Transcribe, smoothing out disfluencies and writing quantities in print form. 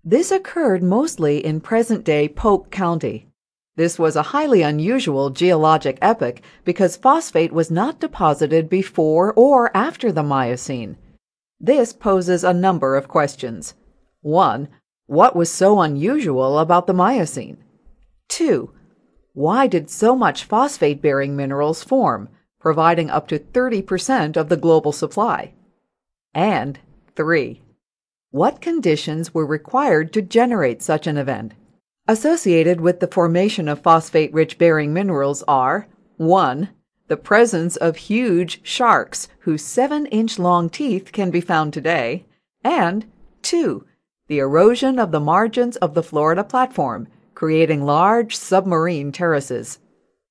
This occurred mostly in present-day Polk County. This was a highly unusual geologic epoch because phosphate was not deposited before or after the Miocene. This poses a number of questions. 1. What was so unusual about the Miocene? 2. Why did so much phosphate-bearing minerals form, providing up to 30% of the global supply? And 3. What conditions were required to generate such an event? Associated with the formation of phosphate-rich bearing minerals are 1. The presence of huge sharks whose 7-inch long teeth can be found today, and 2. The erosion of the margins of the Florida platform, creating large submarine terraces.